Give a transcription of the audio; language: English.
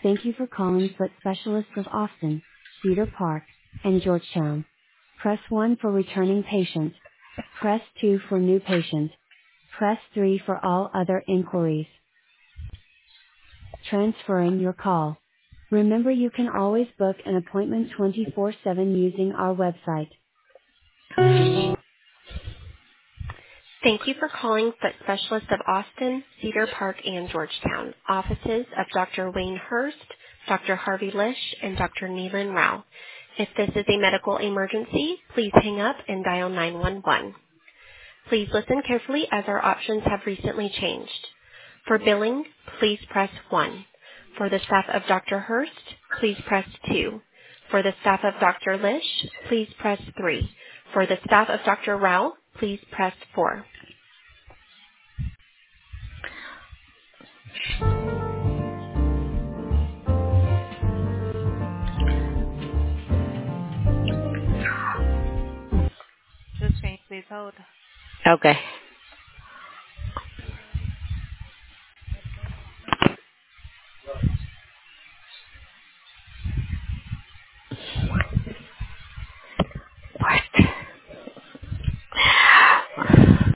Thank you for calling Foot Specialists of Austin, Cedar Park, and Georgetown. Press 1 for returning patients. Press 2 for new patients. Press 3 for all other inquiries. Transferring your call. Remember, you can always book an appointment 24/7 using our website. Thank you for calling Foot Specialists of Austin, Cedar Park, and Georgetown. Offices of Dr. Wayne Hurst, Dr. Harvey Lish, and Dr. Neelan Rao. If this is a medical emergency, please hang up and dial 911. Please listen carefully as our options have recently changed. For billing, please press 1. For the staff of Dr. Hurst, please press 2. For the staff of Dr. Lish, please press 3. For the staff of Dr. Rao, please press 4. Just wait, please hold. Okay.